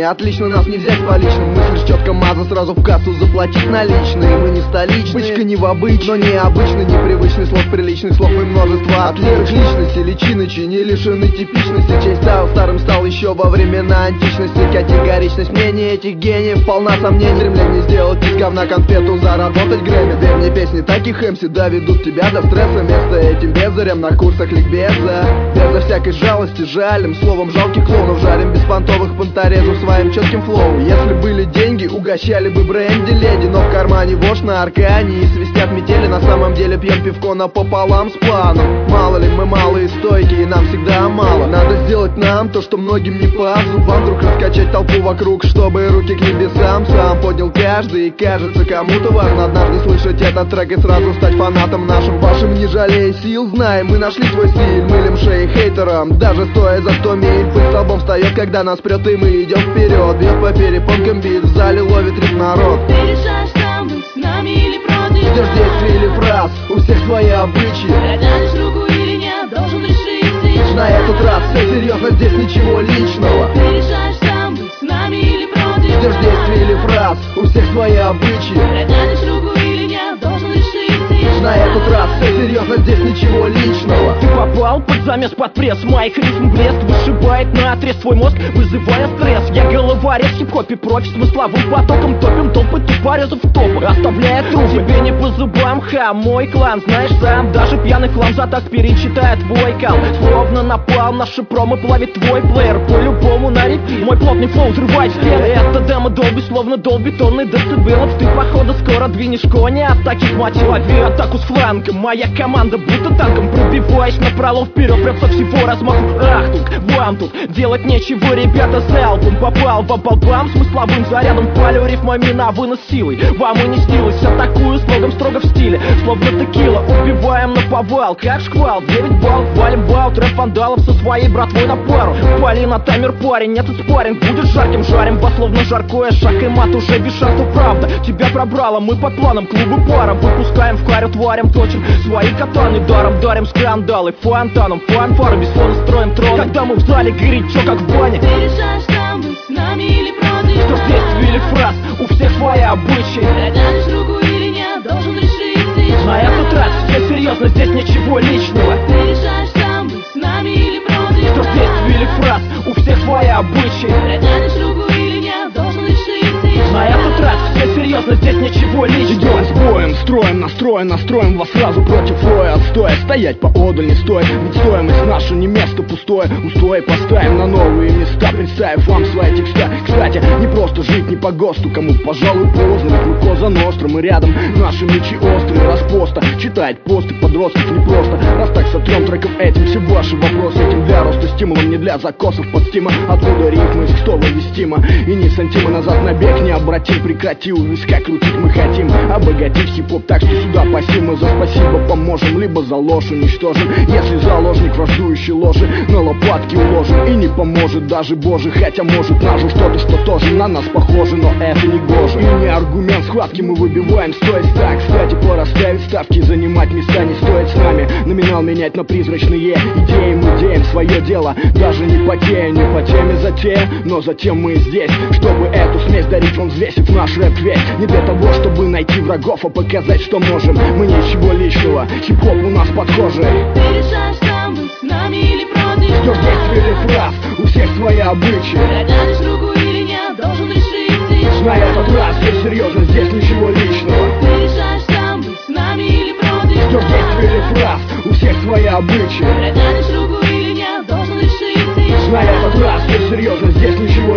отлично, нас не взять по личным. Мыслишь четко, маза, сразу в кассу заплатить наличные. Мы не столичные, бычка не в обычной, но необычный, непривычный слов, приличных слов и множество от серых личностей. Личинычи не лишены типичности. Чей стайл старым стал еще во времена античности. Категоричность мнений этих гениев полна сомнений. Стремление сделать из говна конфету, заработать Грэмми. Верь мне, песни таких MC доведут тебя до стресса. Место этим бездарям на курсах ликбеза. Безо всякой жалости жалим, словом жалких клоунов жарим. Без понтовых понторезов своим четким флоу. Если были деньги, угощали бы бренди леди. Но в кармане вошь на аркане и свистят метели. На самом деле пьем пивко напополам с планом. Мало ли мы малые стойкие, нам всегда мало. Надо сделать нам то, что многим не по зубам. Вдруг раскачать толпу вокруг, чтобы руки к небесам сам поднял каждый. И кажется, кому-то важно однажды слышать этот трек и сразу стать фанатом нашим. Вашим не жалея сил, знаем, мы нашли свой стиль. Мылим шеи хейтерам, даже стоя за 100 миль. Пыль столбом встает, когда нас прет, и мы идем вперед. Бьет по перепонкам бит, в зале ловит ритм народ. Ты решаешь сам, быть с нами или против. Ждешь действий или фраз, у всех свои обычаи. Протянешь руку или нет, должен решить ты. На этот раз все серьезно, здесь ничего личного. Ты решаешь сам, быть с нами или против. Ждешь действий или фраз, у всех свои обычаи. Протянешь руку или нет, должен решить ты. На этот раз все серьезно, здесь ничего личного. Ты попал под замес, под пресс. Моих рифм блеск вышибает наотрез твой мозг, вызывая стресс. Я головорез в хип-хопе, профи смысловым потоком. Топим толпы тупорезов в топы, оставляя трупы. Тебе не по зубам, мой клан. Знаешь сам, даже пьяный хлам за так перечитает твой кал. Словно напал, наши промо плавит твой плеер. По-любому на репит, мой плотный флоу взрывает стены. Это демо долби, словно долби тонны децибелов. Ты походу скоро двинешь кони от таких мотивов. Лови атаку с фланга, моя команда будто танком. Пробиваясь напролом вперед, прям со всего размаху. Ахтунг, вам тут делать нечего, ребята, залпом попал в обалбам смысловым зарядом. Палю рифмами на вынос силой, вам и не снилось. Атакую слогом строго в стиле, словно текила. Убиваем на повал, как шквал. 9 баллов, валим бал, трэп вандалов со своей братвой на пару. Пали на таймер, парень, нет спарринг, будет жарким. Жарим вас словно жаркое, шаг и мат уже без шансов, правда. Тебя пробрало, мы под планом клубы пара. Выпускаем в харю, тварям, точим свои катаны. Даром дарим скандалы, фонтаном, фанфары, без фона строим трон. Когда мы в зале, горячо, как в бане. Ты решаешь сам, быть с нами или против. Ждешь действий или фраз, у всех свои обычаи. Протянешь руку или нет, должен решить ты. На этот раз все серьезно, здесь ничего личного. Ты решаешь сам, быть с нами или против. Ждешь действий или фраз, у всех свои обычаи. Протянешь руку или нет, должен решить ты. На этот раз все серьезно, здесь ничего личного. Идем с боем, строим, настроим вас сразу против роя отстоя. Стоять поодаль не стоит, ведь стоимость наша не место пустое. Устой поставим на новые места, представив вам свои текста. Кстати, не просто жить не по ГОСТу, кому, пожалуй, поздно. Ведь мы Коза Ностром и рядом наши мечи острые. Распоста читает посты подростков непросто. Раз так сотрем треком этим все ваши вопросы. Этим для роста стимулом, не для закосов под стима. Откуда рифмы, из кто вывестимо. И ни сантима назад на бег не обратим. Прекрати у виска крутить мы хотим. Обогатить хип-хоп так, что сюда пассим. Мы за спасибо поможем, либо за ложь уничтожим. Если заложник враждующий ложи на лопатки уложим. И не поможет даже боже, хотя может нажу что-то, что тоже на нас похоже. Но это не гоже. И не аргумент схватки мы выбиваем, стоит так. Кстати, пора ставить ставки, занимать места не стоит с нами. Номинал менять на призрачные идеи. Мы деем свое дело, даже не потея, не по теме затея. Но затем мы здесь, чтобы эту смесь дарить вам, взвесив наш рэп весь. Не для того, чтобы найти врагов, а показать, что можем. Мы ничего личного, хип-хоп у нас под кожей. Ты решаешь сам, быть с нами или против. Ждешь действий или фраз, у всех свои обычаи. Протянешь руку или нет, должен решить ты. На этот раз все серьезно, здесь ничего личного. Ты решаешь сам, быть с нами или против. Ждешь действий или фраз, у всех свои обычаи. Протянешь руку или нет, должен решить ты. На этот раз все серьезно, здесь ничего